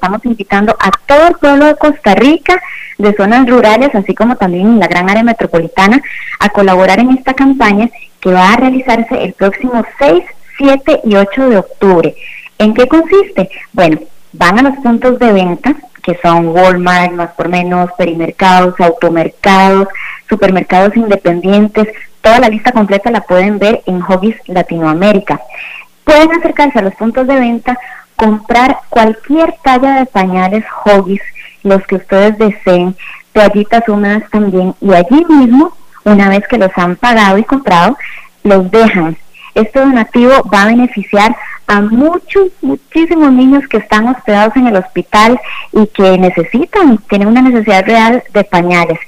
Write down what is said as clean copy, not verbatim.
estamos invitando a todo el pueblo de Costa Rica, de zonas rurales, así como también en la gran área metropolitana, a colaborar en esta campaña que va a realizarse el próximo 6, 7 y 8 de octubre. ¿En qué consiste? Bueno, van a los puntos de venta, que son Walmart, Más por Menos, Perimercados, Automercados, supermercados independientes. Toda la lista completa la pueden ver en Huggies Latinoamérica. Pueden acercarse a los puntos de venta, comprar cualquier talla de pañales Huggies, los que ustedes deseen, toallitas húmedas también, y allí mismo, una vez que los han pagado y comprado, los dejan. Este donativo va a beneficiar a muchísimos niños que están hospedados en el hospital y que tienen una necesidad real de pañales.